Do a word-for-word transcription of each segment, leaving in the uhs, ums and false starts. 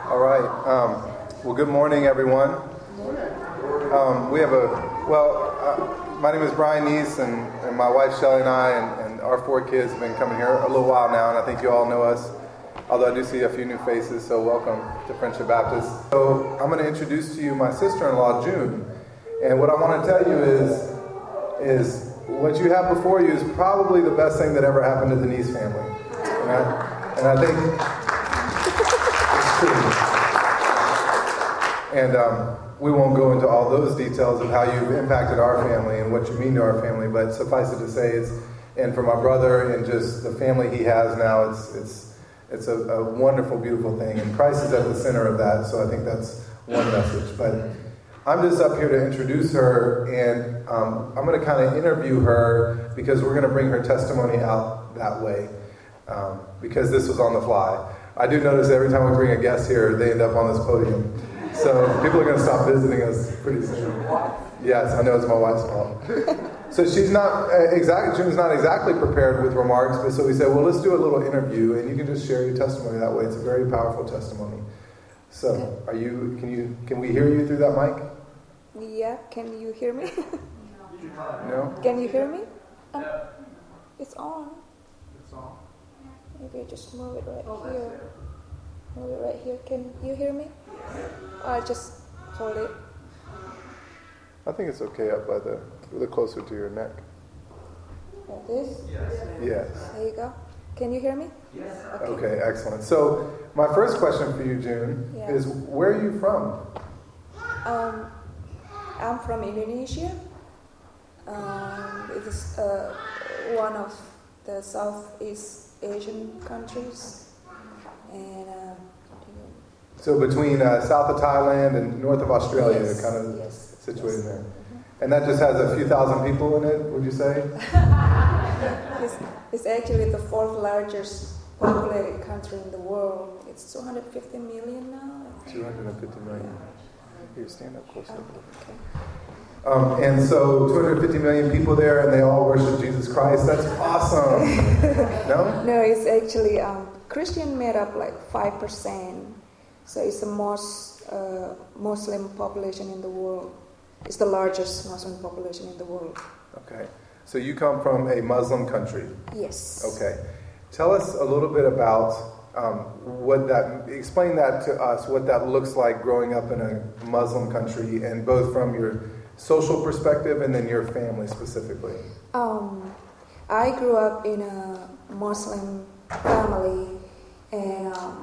All right. Um, well, good morning, everyone. Um, we have a, well, uh, my name is Brian Neese, and, and my wife Shelly and I and, and our four kids have been coming here a little while now, and I think you all know us, although I do see a few new faces, so welcome to Friendship Baptist. So I'm going to introduce to you my sister-in-law, June, and what I want to tell you is, is what you have before you is probably the best thing that ever happened to the Neese family. And I, and I think... And um, we won't go into all those details of how you've impacted our family and what you mean to our family, but suffice it to say, it's, and for my brother and just the family he has now, it's it's it's a, a wonderful, beautiful thing. And Christ is at the center of that, so I think that's one message. But I'm just up here to introduce her, and um, I'm going to kind of interview her because we're going to bring her testimony out that way, um, because this was on the fly. I do notice every time we bring a guest here, they end up on this podium. So people are going to stop visiting us pretty soon. Yes, I know it's my wife's fault. So she's not uh, exactly, June's not exactly prepared with remarks, but so we said, well, let's do a little interview, and you can just share your testimony that way. It's a very powerful testimony. So, are you? Can you? Can we hear you through that mic? Yeah. Can you hear me? No. Can you hear me? Um, it's on. It's on. Maybe I just move it right oh, here. Move it right here. Can you hear me? Or just hold it. I think it's okay up by the, a little closer to your neck. Like this? Yes. Yes. There you go. Can you hear me? Yes. Okay, okay, excellent. So my first question for you, June, yeah. is where are you from? Um, I'm from Indonesia. Um, it is uh, one of the Southeast Asian countries. And uh, So between uh, south of Thailand and north of Australia, yes, kind of yes, situated yes. there. Mm-hmm. And that just has a few thousand people in it, would you say? it's, it's actually the fourth largest populated country in the world. It's two hundred fifty million now. two hundred fifty million. Here, stand up close. Oh, okay. Um, and so two hundred fifty million people there, and they all worship Jesus Christ. That's awesome. No? No, it's actually um, Christian made up like five percent. So it's the most uh, Muslim population in the world. It's the largest Muslim population in the world. Okay. So you come from a Muslim country. Yes. Okay. Tell us a little bit about um, what that, explain that to us, what that looks like growing up in a Muslim country, and both from your social perspective and then your family specifically. Um, I grew up in a Muslim family, and um,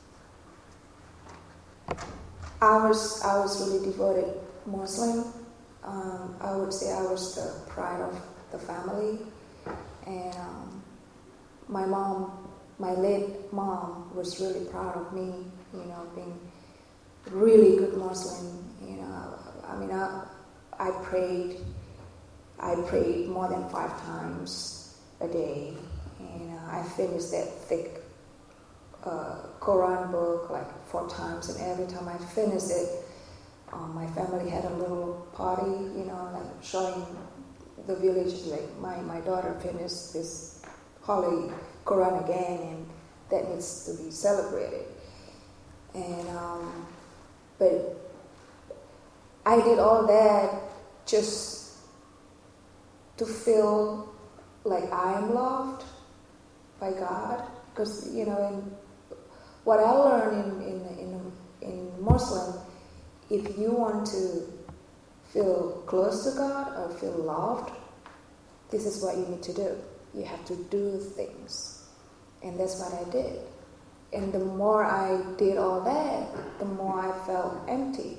I was I was really devoted Muslim. Um, I would say I was the pride of the family, and um, my mom, my late mom, was really proud of me. You know, being really good Muslim. You know, I mean, I I prayed. I prayed more than five times a day, and uh, I finished that thick Uh, Quran book like four times, and every time I finished it, um, my family had a little party, you know, like showing the village, like my, my daughter finished this holy Quran again, and that needs to be celebrated. And um, but I did all that just to feel like I am loved by God, because you know, in what I learned in, in, in, in Muslim, if you want to feel close to God or feel loved, this is what you need to do. You have to do things. And that's what I did. And the more I did all that, the more I felt empty.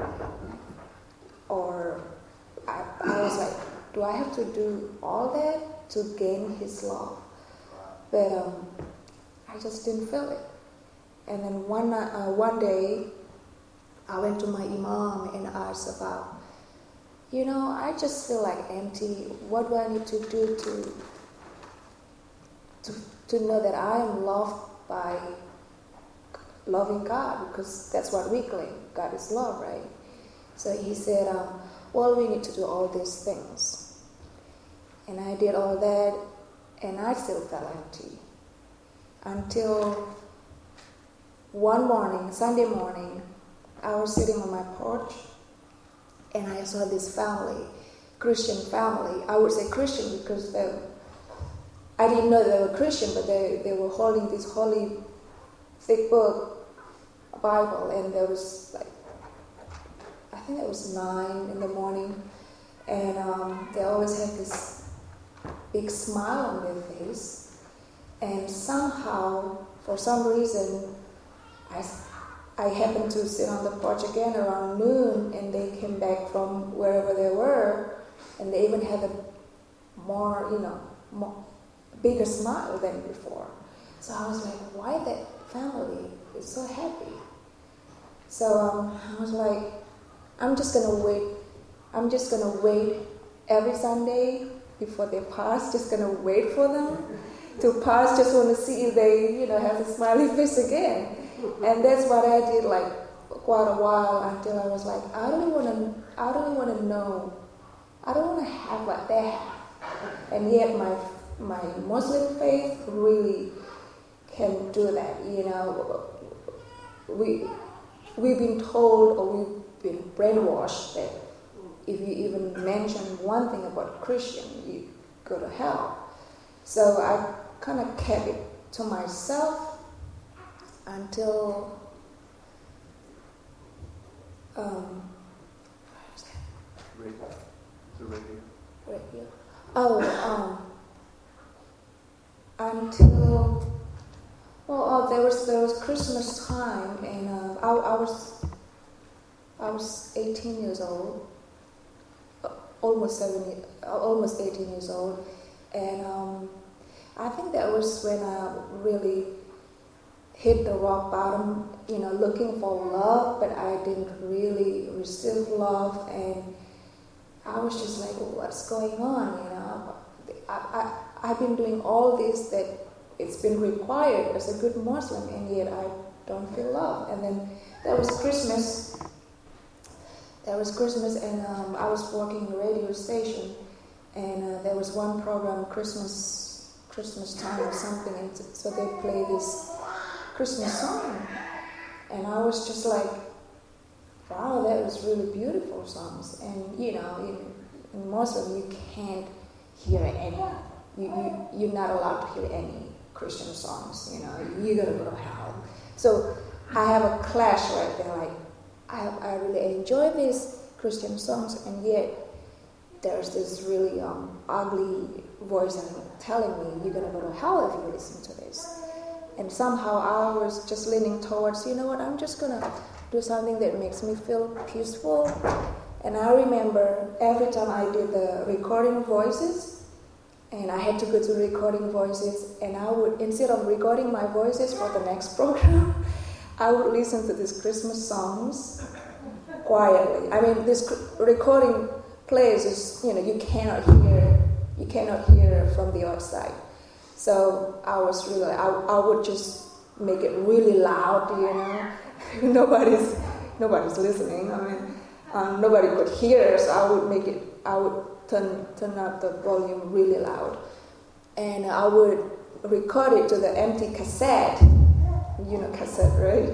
Or I, I was like, do I have to do all that to gain His love? But um, I just didn't feel it. And then one uh, one day, I went to my imam and asked about, you know, I just feel like empty. What do I need to do to to to know that I am loved by loving God? Because that's what we claim. God is love, right? So he said, um, well, we need to do all these things. And I did all that, and I still felt empty. Until one morning, Sunday morning, I was sitting on my porch, and I saw this family, Christian family. I would say Christian because they, I didn't know they were Christian, but they, they were holding this holy, thick book, a Bible, and there was like, I think it was nine in the morning, and um, they always had this big smile on their face, and somehow, for some reason, I, I happened to sit on the porch again around noon, and they came back from wherever they were, and they even had a more, you know, more, bigger smile than before. So I was like, why that family is so happy? So um, I was like, I'm just gonna wait. I'm just gonna wait every Sunday before they pass. Just gonna wait for them to pass. Just want to see if they, you know, have a smiley face again. And that's what I did, like quite a while until I was like, I don't want to. I don't want to know. I don't want to have what they have. And yet my my Muslim faith really can do that. You know, we we've been told or we've been brainwashed that if you even mention one thing about Christian, you go to hell. So I kind of kept it to myself until um, radio. The radio. Radio. Oh, um, until well, oh, there was there was Christmas time, and uh, I, I was I was eighteen years old, almost seventeen, almost eighteen years old, and um, I think that was when I really hit the rock bottom, you know, looking for love, but I didn't really receive love, and I was just like, well, what's going on, you know? I, I, I've been doing all this that it's been required as a good Muslim, and yet I don't feel love. And then there was Christmas, there was Christmas, and um, I was working in a radio station, and uh, there was one program, Christmas, Christmas time or something, and so they play this Christmas song, and I was just like, wow, that was really beautiful songs. And you know, in, in Muslim you can't hear any, you, you, you're not allowed to hear any Christian songs, you know, you're gonna go to hell. So I have a clash right there, like, I, I really enjoy these Christian songs, and yet there's this really um, ugly voice telling me, you're gonna go to hell if you listen to this. And somehow I was just leaning towards, you know what, I'm just going to do something that makes me feel peaceful. And I remember every time I did the recording voices, and I had to go to recording voices, and I would, instead of recording my voices for the next program, I would listen to these Christmas songs quietly. I mean, this recording plays is, you know, you cannot hear, you cannot hear from the outside. So I was really, I, I would just make it really loud, you know. nobody's, nobody's listening. I mean, um, nobody could hear, so I would make it. I would turn turn up the volume really loud, and I would record it to the empty cassette. You know, cassette, right?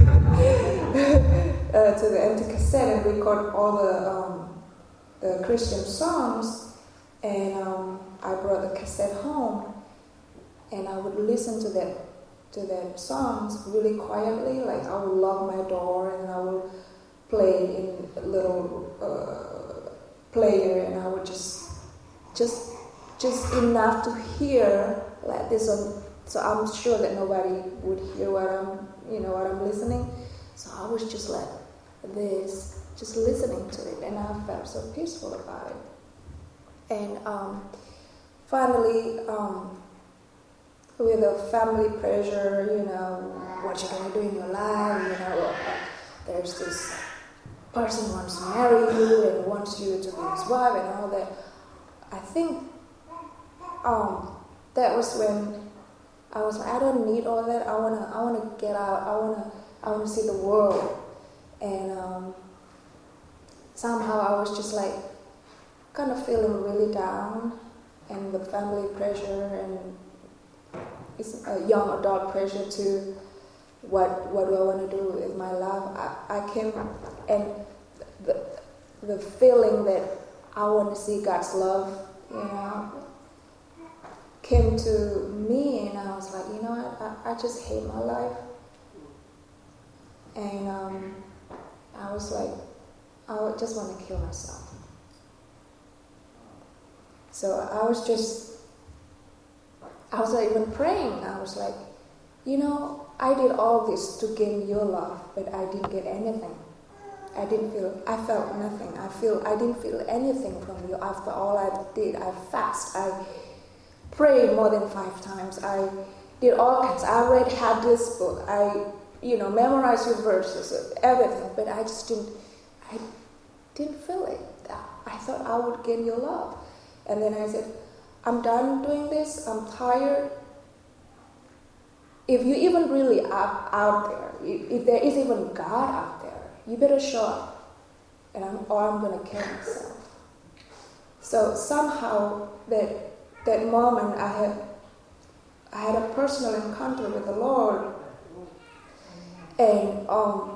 uh, to the empty cassette and record all the um, the Christian songs, and um, I brought the cassette home. And I would listen to that to that songs really quietly. Like I would lock my door and I would play in a little uh, player, and I would just just just enough to hear like this. On, so I'm sure that nobody would hear what I'm you know what I'm listening. So I was just like this, just listening to it, and I felt so peaceful about it. And um, finally. Um, with the family pressure, you know, what you're going to do in your life, you know, there's this person who wants to marry you and wants you to be his wife and all that. I think um, that was when I was like, I don't need all that. I want to I want to get out. I want to I want to see the world. And um, somehow I was just like kind of feeling really down, and the family pressure and it's a young adult pressure to what what do I want to do with my life? I, I came, and the the feeling that I want to see God's love, you know, came to me, and I was like, you know what, I, I just hate my life. And um, I was like, I would just want to kill myself. So I was just, I was not even praying. I was like, you know, I did all this to gain your love, but I didn't get anything. I didn't feel, I felt nothing. I feel, I didn't feel anything from you after all I did. I fast, I prayed more than five times. I did all kinds. I read, had this book. I, you know, memorized your verses, everything. But I just didn't, I didn't feel it. I thought I would gain your love. And then I said, I'm done doing this. I'm tired. If you even really are out there, if there is even God out there, you better show up, and I'm, or I'm going to kill myself. So somehow that that moment, I had I had a personal encounter with the Lord, and um,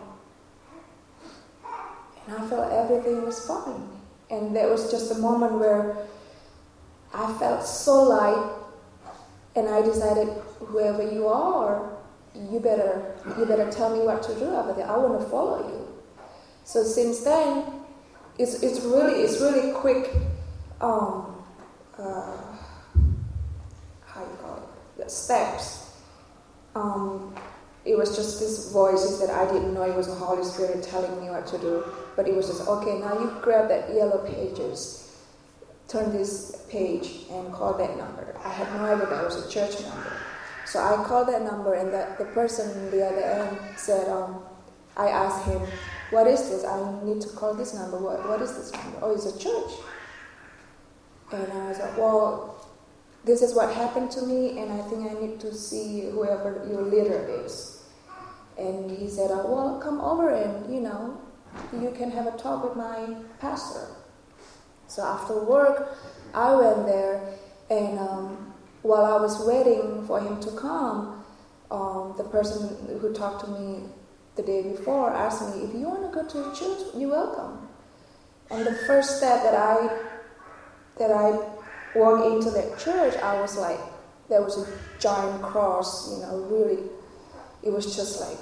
and I felt everything was fine. And there was just a moment where I felt so light, and I decided, whoever you are, you better you better tell me what to do after that. I want to follow you. So since then, it's it's really it's really quick. Um, uh, how you call it? The steps. Um, it was just these voices that I didn't know it was the Holy Spirit telling me what to do. But it was just, okay, now you grab that yellow pages, turn this page, and call that number. I had no idea that was a church number. So I called that number, and the, the person on the other end said, um, I asked him, what is this? I need to call this number. What, what is this number? Oh, it's a church. And I was like, well, this is what happened to me, and I think I need to see whoever your leader is. And he said, oh, well, come over and, you know, you can have a talk with my pastor. So after work, I went there, and um, while I was waiting for him to come, um, the person who talked to me the day before asked me, if you want to go to church, you're welcome. And the first step that I that I walked into that church, I was like, there was a giant cross, you know, really, it was just like,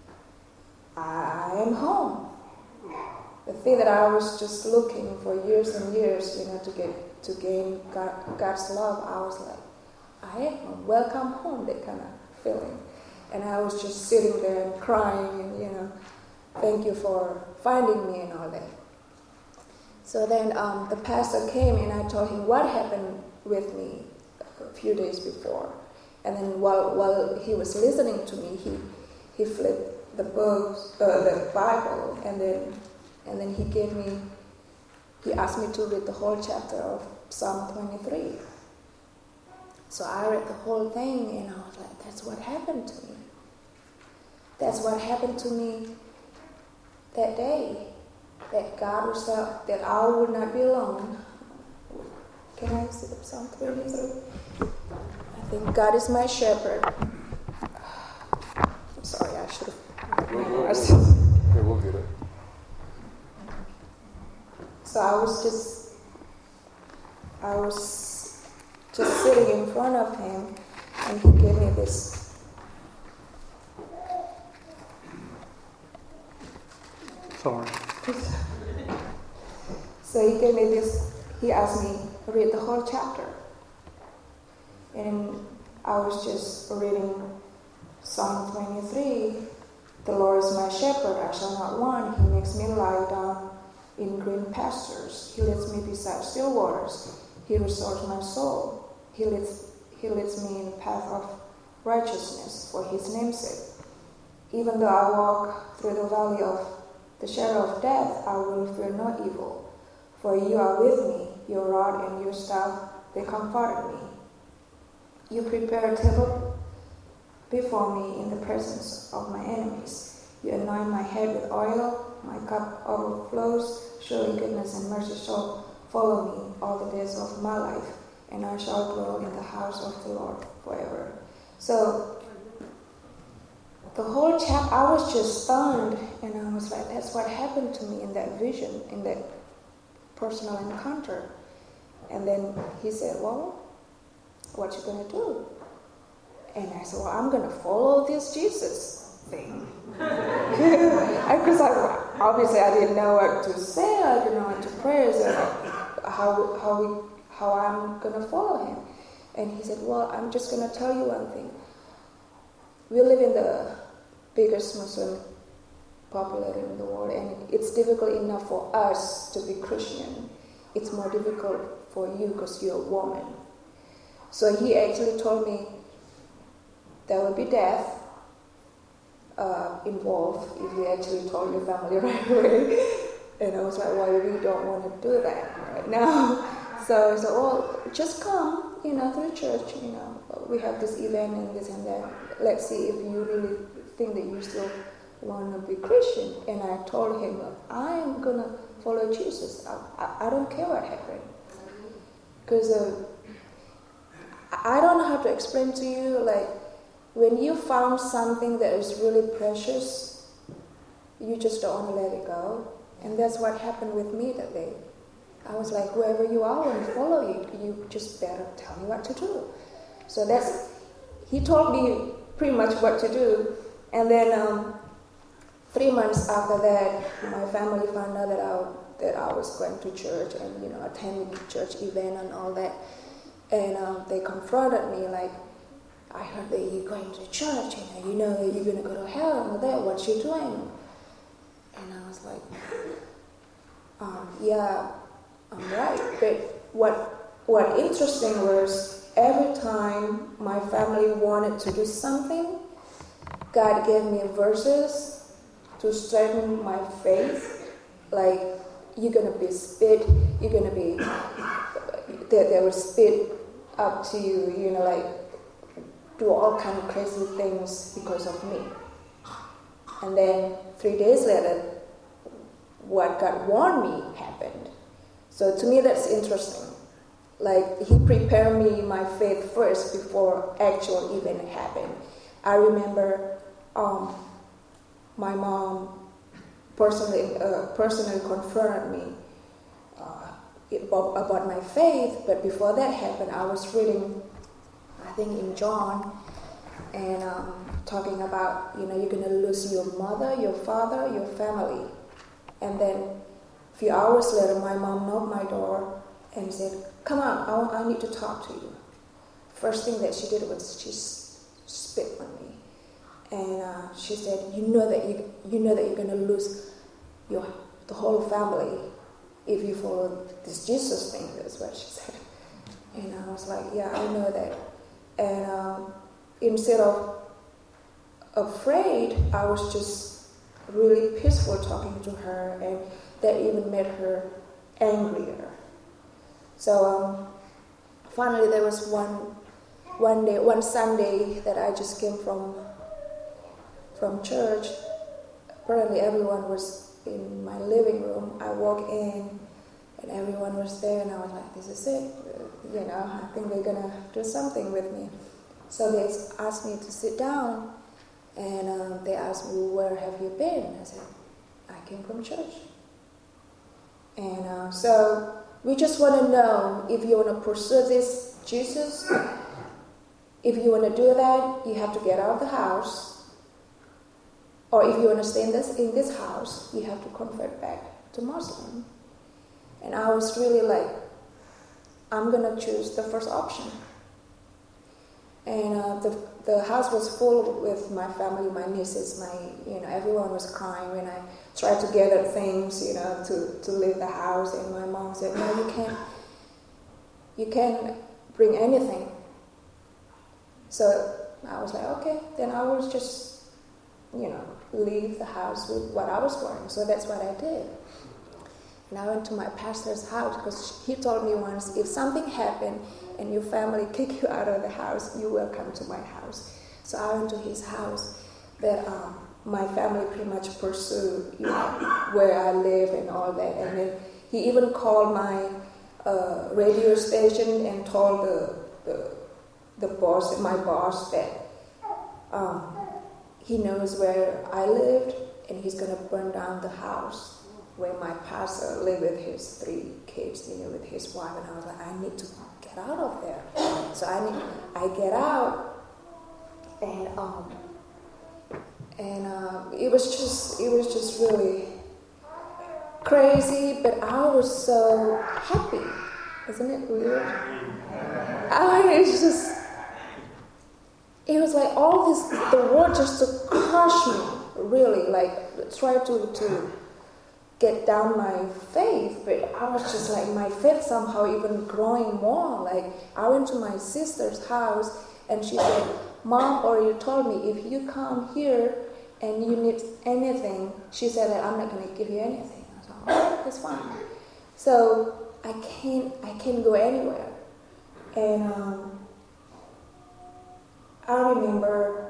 I am home. The thing that I was just looking for years and years, you know, to get to gain God, God's love, I was like, I am home. Welcome home, that kind of feeling. And I was just sitting there and crying, and, you know, thank you for finding me and all that. So then um, the pastor came, and I told him what happened with me a few days before. And then while while he was listening to me, he he flipped the books, uh, the Bible, and then and then he gave me, he asked me to read the whole chapter of Psalm twenty-three. So I read the whole thing, and I was like, that's what happened to me. That's what happened to me that day. That God was out, that I would not be alone. Can I see the Psalm twenty-three? I think God is my shepherd. I'm sorry, I should have. We'll, we'll, we'll, yeah, we'll get it. So I was just, I was just sitting in front of him, and he gave me this. Sorry. So he gave me this, he asked me to read the whole chapter. And I was just reading Psalm twenty-three. The Lord is my shepherd, I shall not want. He makes me lie down in green pastures. He leads me beside still waters. He restores my soul. He leads, he leads me in the path of righteousness for his name's sake. Even though I walk through the valley of the shadow of death, I will fear no evil. For you are with me, your rod and your staff, they comforted me. You prepare a table before me in the presence of my enemies. You anoint my head with oil, my cup overflows. Surely goodness and mercy shall follow me all the days of my life, and I shall dwell in the house of the Lord forever. So, the whole chap, I was just stunned, and I was like, that's what happened to me in that vision, in that personal encounter. And then he said, well, what you gonna do? And I said, well, I'm gonna follow this Jesus thing. Because I, obviously I didn't know what to say, I didn't know what to pray, so how, how, we, how I'm gonna follow him. And he said, well, I'm just gonna tell you one thing. We live in the biggest Muslim population in the world, and it's difficult enough for us to be Christian. It's more difficult for you because you're a woman. So he actually told me there will be death uh, involved if you actually told your family right away. And I was like, well, we don't want to do that right now. So I said, well, just come, you know, to the church, you know. We have this event and this and that. Let's see if you really think that you still want to be Christian. And I told him, I'm going to follow Jesus. I, I, I don't care what happened. Because uh, I don't know how to explain to you, like, when you found something that is really precious, you just don't want to let it go. And that's what happened with me that day. I was like, whoever you are, when I follow you, you just better tell me what to do. So that's, he told me pretty much what to do. And then um, three months after that, my family found out that I, that I was going to church and, you know, attending church event and all that. And um, they confronted me like, I heard that you're going to church, and you know that you're going to go to hell and all that. What you doing? And I was like, um, yeah, I'm right. But what what interesting was every time my family wanted to do something, God gave me verses to strengthen my faith. Like, you're going to be spit, you're going to be, they, they will spit up to you, you know, like, do all kind of crazy things because of me. And then three days later, what God warned me happened. So to me, that's interesting. Like, he prepared me my faith first before actual event happened. I remember um, my mom personally uh, personally confronted me uh, about, about my faith, but before that happened, I was reading, I think in John, and um, talking about, you know, you're going to lose your mother, your father, your family. And then a few hours later, my mom knocked my door and said, come on, I, want, I need to talk to you. First thing that she did was she spit on me. And uh, she said, you know that you you know that you're going to lose your the whole family if you follow this Jesus thing. That's what she said. And I was like, yeah, I know that. And um, instead of afraid, I was just really peaceful talking to her, and that even made her angrier. So um, finally, there was one one day, one Sunday that I just came from from church. Apparently, everyone was in my living room. I walked in, and everyone was there, and I was like, "This is it. You know, I think they're gonna do something with me." So they asked me to sit down, and um, they asked me, "Where have you been?" I said, "I came from church." And uh, so we just want to know if you want to pursue this Jesus. If you want to do that, you have to get out of the house. Or if you want to stay in this in this house, you have to convert back to Muslim. And I was really like, I'm gonna choose the first option. And uh, the the house was full with my family, my nieces, my you know everyone was crying when I tried to gather things, you know, to, to leave the house. And my mom said, "No, you can't. You can't bring anything." So I was like, "Okay, then I will just, you know, leave the house with what I was wearing." So that's what I did. And I went to my pastor's house because he told me once, if something happened and your family kick you out of the house, you will come to my house. So I went to his house, but um, my family pretty much pursued, you know, where I live and all that. And then he even called my uh, radio station and told the, the the boss, my boss, that um, he knows where I lived, and he's going to burn down the house where my pastor lived with his three kids, you know, with his wife. And I was like, I need to get out of there. So I need, I get out, and um, and uh, it was just, it was just really crazy. But I was so happy. Isn't it weird? I mean, it's just, it was like all this, the world just to crush me, really, like try to, to get down my faith, but I was just like, my faith somehow even growing more. Like, I went to my sister's house, and she said, Mom already told me, if you come here and you need anything, she said that I'm not going to give you anything. I was like, oh, that's fine. So I can't, I can't go anywhere. And um, I remember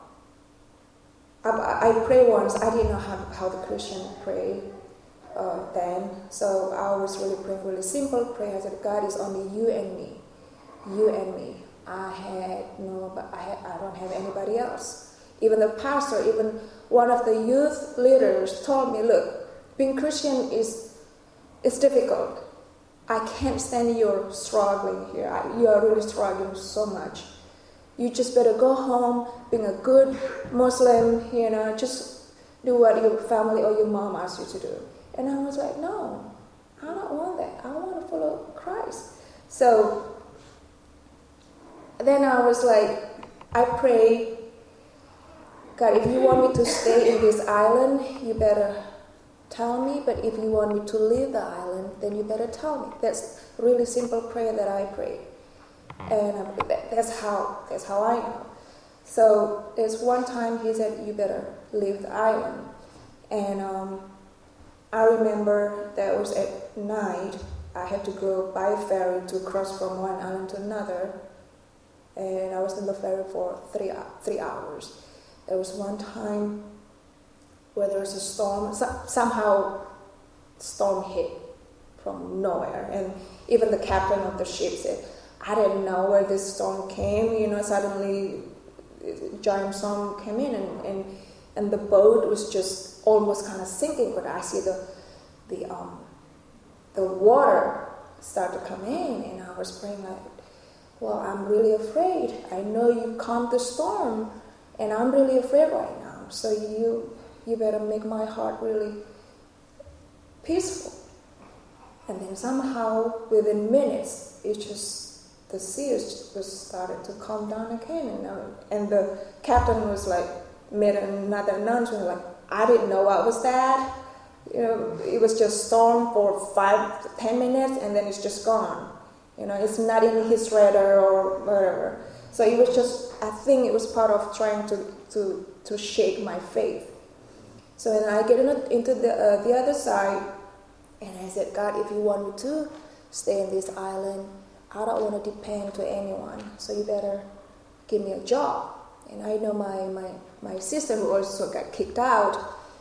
I, I prayed once. I didn't know how, how the Christian pray uh, then. So I was really praying really simple prayer. I said, God, is only you and me. You and me. I had no, but I, had, I don't have anybody else. Even the pastor, even one of the youth leaders told me, look, being Christian is, is difficult. I can't stand your struggling here. I, you are really struggling so much. You just better go home, being a good Muslim, you know, just do what your family or your mom asks you to do. And I was like, no, I don't want that. I want to follow Christ. So then I was like, I pray, God, if you want me to stay in this island, you better tell me. But if you want me to leave the island, then you better tell me. That's a really simple prayer that I prayed. And that's how that's how I know. So there's one time he said, you better leave the island. And um, I remember that was at night. I had to go by ferry to cross from one island to another. And I was in the ferry for three, three hours. There was one time where there was a storm. So, somehow storm hit from nowhere. And even the captain of the ship said, I didn't know where this storm came, you know, suddenly a giant storm came in, and, and, and the boat was just almost kind of sinking, but I see the the um the water start to come in, and I was praying like, well, I'm really afraid. I know you calmed the storm, and I'm really afraid right now. So you you better make my heart really peaceful. And then somehow, within minutes, it just the sea was started to calm down again, and, uh, and the captain was like, made another announcement, like, I didn't know what was that. You know, it was just storm for five to ten minutes, and then it's just gone. You know, it's not in his radar or whatever. So it was just, I think it was part of trying to to, to shake my faith. So then I get into the uh, the other side, and I said, God, if you want me to stay in this island, I don't want to depend to anyone, so you better give me a job. And I know my, my, my sister, who also got kicked out,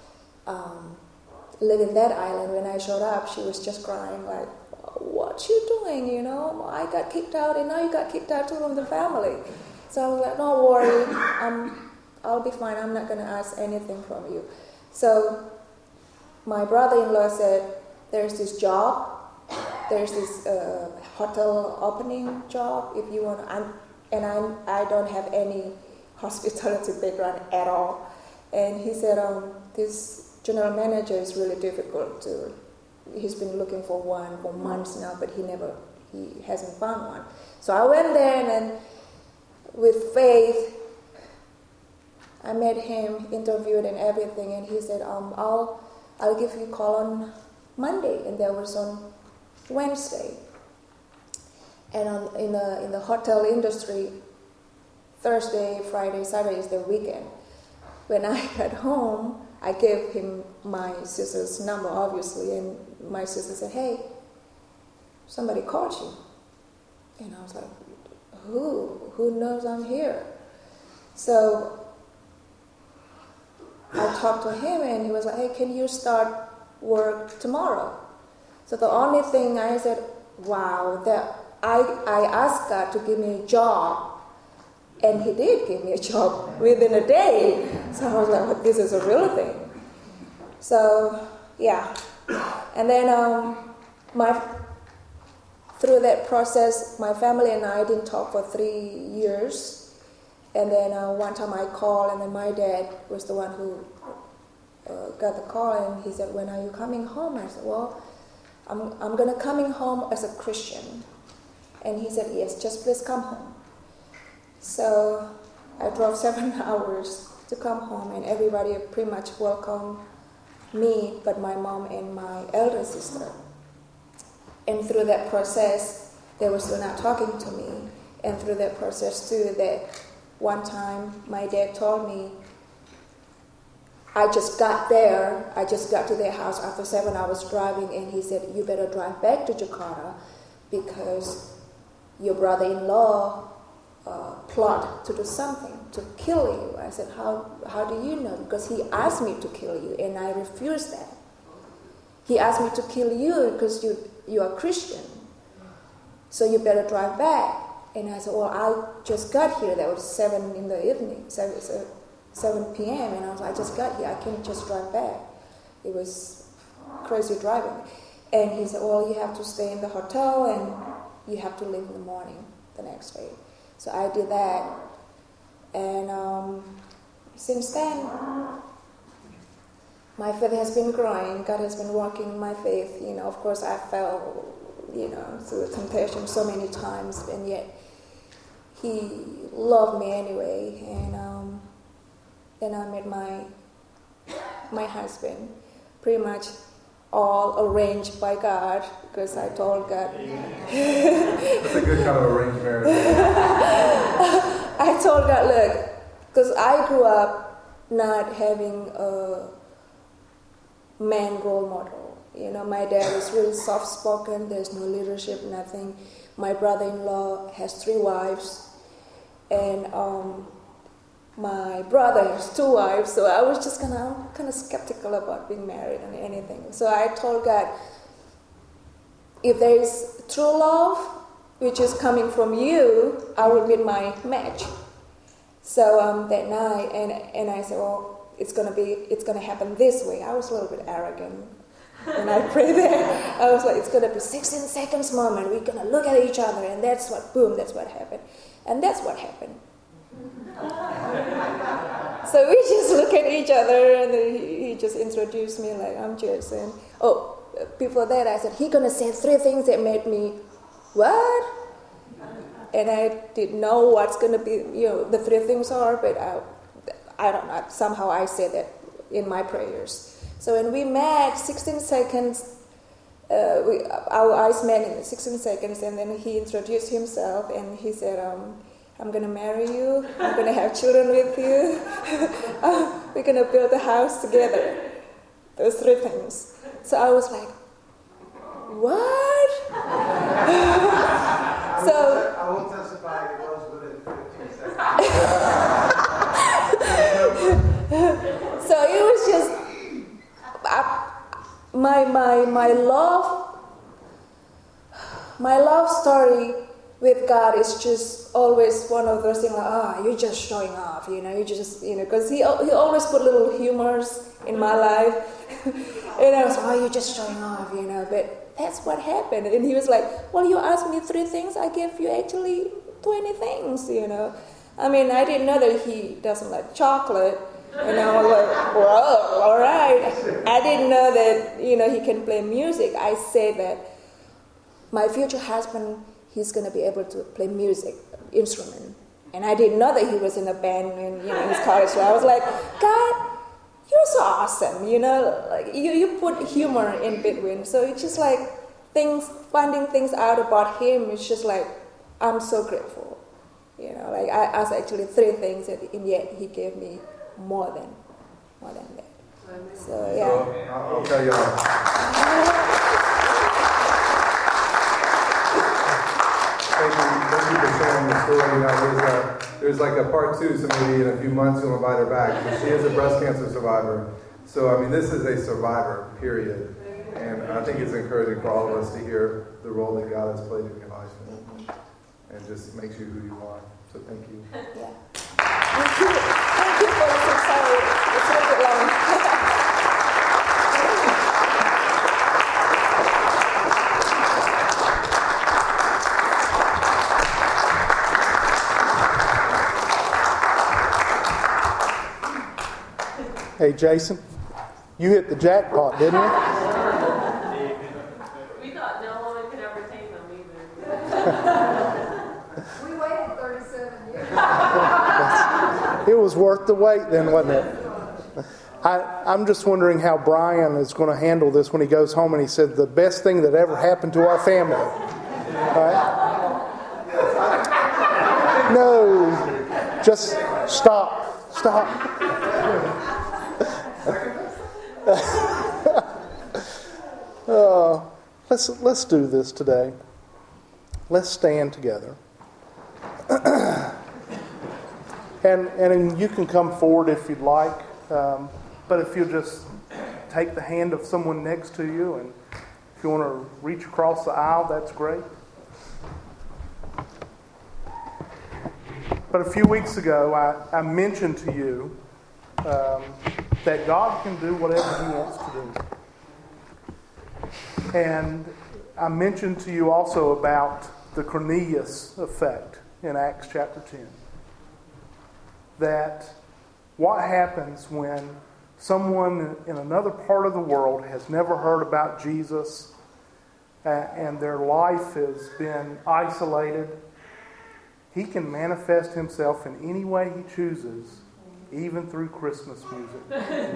um, lived in that island. When I showed up, she was just crying like, what you doing, you know? I got kicked out, and now you got kicked out too from the family. So I was like, don't worry, um, I'll be fine. I'm not going to ask anything from you. So my brother-in-law said, there's this job. There's this uh, hotel opening job if you want. I'm, and I'm, I don't have any hospitality background at all. And he said, um, this general manager is really difficult to. He's been looking for one for months now, but he never, he hasn't found one. So I went there, and then with faith, I met him, interviewed and everything, and he said, um, I'll, I'll give you a call on Monday, and that was on Wednesday. And on, in the in the hotel industry, Thursday, Friday, Saturday is the weekend. When I got home, I gave him my sister's number, obviously, and my sister said, hey, somebody called you. And I was like, who? Who knows I'm here? So I talked to him, and he was like, hey, can you start work tomorrow? So the only thing I said, wow, that I I asked God to give me a job, And he did give me a job within a day. So I was like, oh, this is a real thing. So, yeah. And then um, my through that process, my family and I didn't talk for three years. And then uh, one time I called, and then my dad was the one who uh, got the call, and he said, when are you coming home? I said, well, I'm, I'm going to coming home as a Christian. And he said, yes, just please come home. So I drove seven hours to come home, and everybody pretty much welcomed me, but my mom and my elder sister. And through that process, they were still not talking to me. And through that process too, that one time my dad told me, I just got there, I just got to their house after seven hours driving, and he said, you better drive back to Jakarta because your brother-in-law uh, plot to do something, to kill you. I said, how, how do you know? Because he asked me to kill you, and I refused that. He asked me to kill you because you, you are Christian, so you better drive back. And I said, well, I just got here. That was seven in the evening, seven, seven p.m. And I was like, I just got here. I can't just drive back. It was crazy driving. And he said, well, you have to stay in the hotel and you have to leave in the morning the next day. So I did that. And um, since then, my faith has been growing. God has been working in my faith. You know, of course, I fell, you know, through temptation so many times, and yet He loved me anyway. And um, then I met my my husband, pretty much all arranged by God, because I told God. That's a good kind of arranged marriage. I told God, look, because I grew up not having a man role model. You know, my dad is really soft-spoken. There's no leadership, nothing. My brother-in-law has three wives, and um, my brother has two wives. So I was just kind of kind of skeptical about being married and anything. So I told God, if there is true love, which is coming from you, I will meet my match. So um, that night, and and I said, well, it's gonna be, it's gonna happen this way. I was a little bit arrogant. When I prayed there, I was like, it's going to be sixteen seconds moment. We're going to look at each other, and that's what, boom, that's what happened. And that's what happened. So we just look at each other, and then he, he just introduced me like, I'm Jason. Oh, before that, I said, he's going to say three things that made me, what? And I didn't know what's going to be, you know, the three things are, but I, I don't know, somehow I said that in my prayers. So when we met, sixteen seconds, uh, we, our eyes met in sixteen seconds, and then he introduced himself, and he said, um, I'm going to marry you, I'm going to have children with you, we're going to build a house together. Those three things. So I was like, what? So I won't testify it was within fifteen seconds. So it was just, I, my my my love, my love story with God is just always one of those things like, ah, oh, you're just showing off, you know, you just, you know, because he he always put little humors in my life, and I was like, oh, you're just showing off, you know, but that's what happened. And he was like, well, you asked me three things, I gave you actually twenty things, you know. I mean, I didn't know that he doesn't like chocolate. And I was like, whoa, all right. I didn't know that, you know, he can play music. I said that my future husband, he's going to be able to play music, instrument. And I didn't know that he was in a band in, you know, his college. So I was like, God, you're so awesome, you know. Like you, you put humor in between. So it's just like things, finding things out about him, it's just like, I'm so grateful. You know, like I asked actually three things, and yet he gave me more than, more than that. So yeah. So, I'll tell y'all. Thank you, thank you for sharing the story. Now, there's, a, there's like a part two, so maybe in a few months you'll invite her back. So she is a breast cancer survivor. So I mean, this is a survivor, period. And I think it's encouraging for all of us to hear the role that God has played in your life, and, and just makes you who you are. So thank you. Yeah. Thank you. Thank you for listening. Sorry, it's a little bit long. Hey, Jason, you hit the jackpot, didn't you? We thought no woman could ever tame them either. We waited thirty-seven years. It was worth the wait then, wasn't it? I, I'm just wondering how Brian is going to handle this when he goes home and he said, the best thing that ever happened to our family. Right? No. Just stop. Stop. uh, let's let's do this today. Let's stand together, and and you can come forward if you'd like. Um, but if you just take the hand of someone next to you, and if you want to reach across the aisle, that's great. But a few weeks ago, I, I mentioned to you um, that God can do whatever He wants to do. And I mentioned to you also about the Cornelius effect in Acts chapter ten. That what happens when someone in another part of the world has never heard about Jesus and their life has been isolated, He can manifest Himself in any way He chooses, even through Christmas music.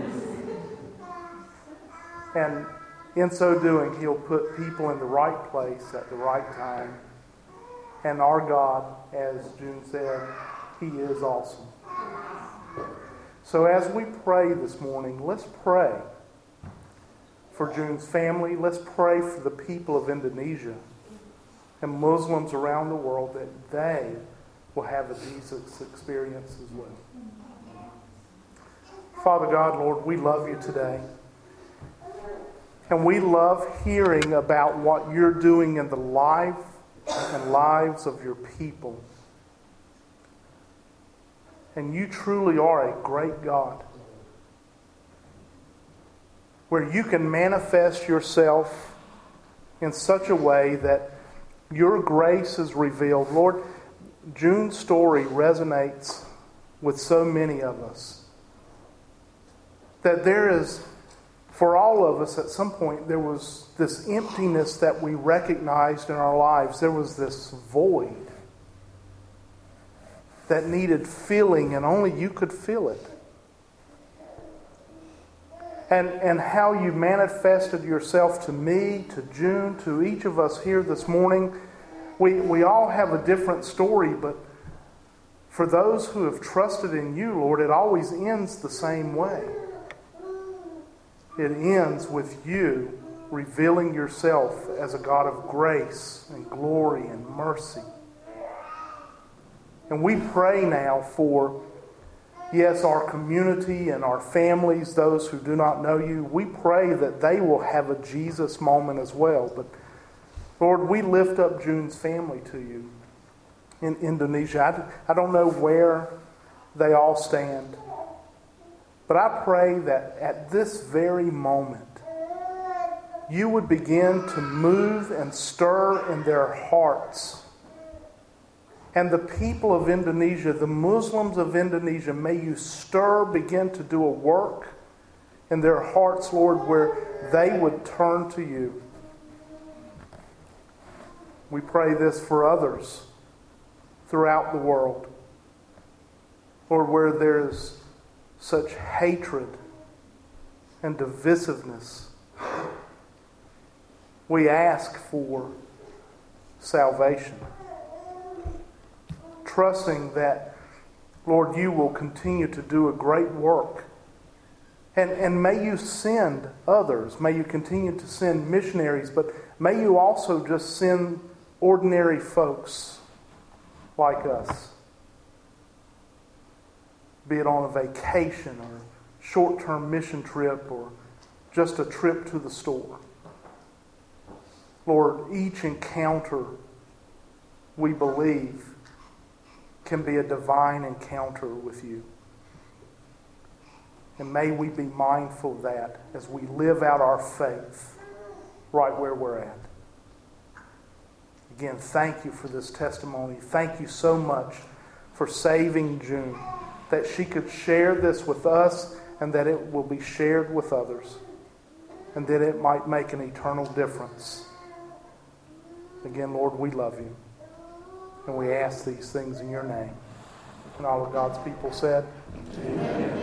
And in so doing, He'll put people in the right place at the right time. And our God, as June said, He is awesome. So as we pray this morning, let's pray for June's family. Let's pray for the people of Indonesia and Muslims around the world that they will have a Jesus experience as well. Father God, Lord, we love You today. And we love hearing about what You're doing in the life and lives of Your people. And You truly are a great God, where You can manifest Yourself in such a way that Your grace is revealed. Lord, June's story resonates with so many of us. That there is, for all of us at some point, there was this emptiness that we recognized in our lives. There was this void that needed filling, and only You could fill it. And, and how You manifested Yourself to me, to June, to each of us here this morning. We, we all have a different story, but for those who have trusted in You, Lord, it always ends the same way. It ends with You revealing Yourself as a God of grace and glory and mercy. And we pray now for, yes, our community and our families, those who do not know You. We pray that they will have a Jesus moment as well. But Lord, we lift up June's family to You in Indonesia. I, I don't know where they all stand. But I pray that at this very moment, You would begin to move and stir in their hearts. And the people of Indonesia, the Muslims of Indonesia, may You stir, begin to do a work in their hearts, Lord, where they would turn to You. We pray this for others throughout the world. Lord, where there is such hatred and divisiveness, we ask for salvation. Trusting that, Lord, You will continue to do a great work. And, and may You send others. May You continue to send missionaries. But may You also just send ordinary folks like us. Be it on a vacation or short-term mission trip or just a trip to the store. Lord, each encounter, we believe, can be a divine encounter with you. And may we be mindful of that as we live out our faith right where we're at. Again, thank you for this testimony. Thank you so much for saving June, that she could share this with us and that it will be shared with others, and that it might make an eternal difference. Again, Lord, we love you, and we ask these things in your name. And all of God's people said, Amen.